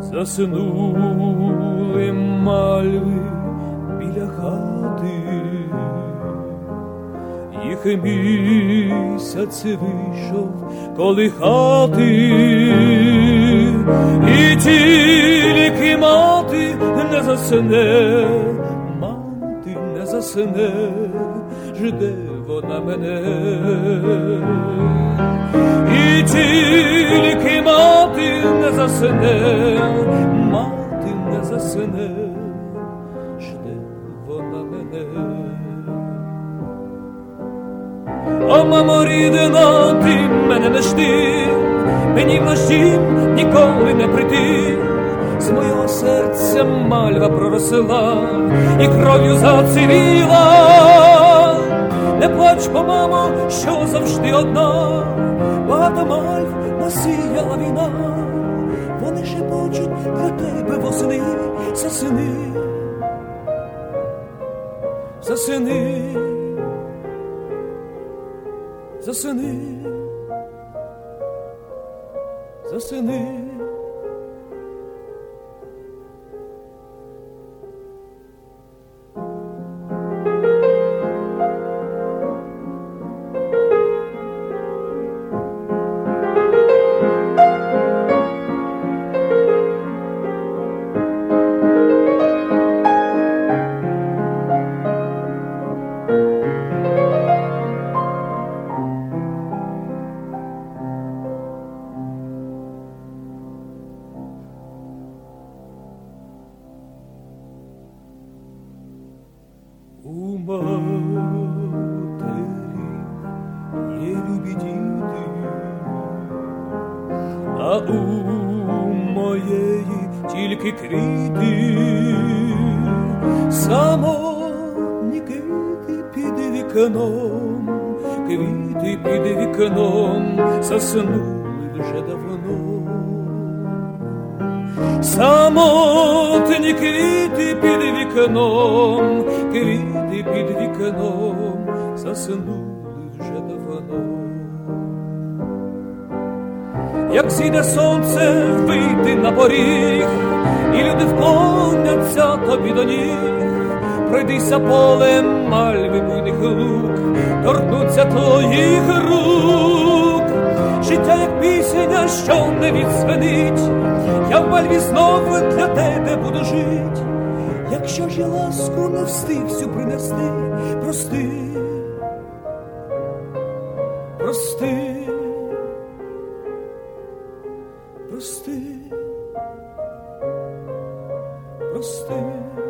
Заснули мальви біля хати, їх місяць вийшов колихати, і тільки мати не засне, мати не засне, жде вона мене. І тільки мати не засне, мати не засне, жде вона мене. О, мамо рідна, ти мене не жди, мені вночі ніколи не прийти. З моєго серця мальва проросла і кров'ю зацвіла. Не плач, бо, мамо, що завжди одна, багато мальв насіяла війна. Вони шепочуть для тебе восени, засини, засини, засини, засини. У матері є любі діти, а у моєї тільки квіти. Самотні квіти під вікном, квіти під вікном, заснули вже давно. Самотні квіти під вікном, квіти під вікном, заснули вже давно. Як зійде сонце, вийти на поріг, і люди вклоняться тобі до ніг. Пройдися полем мальви буйних лук, торкнуться твоїх рук. Життя, як пісня, що не відзвенить, я в мальві знову для тебе буду жить. Якщо ж я ласку не встиг всю принести, прости, прости, прости, прости.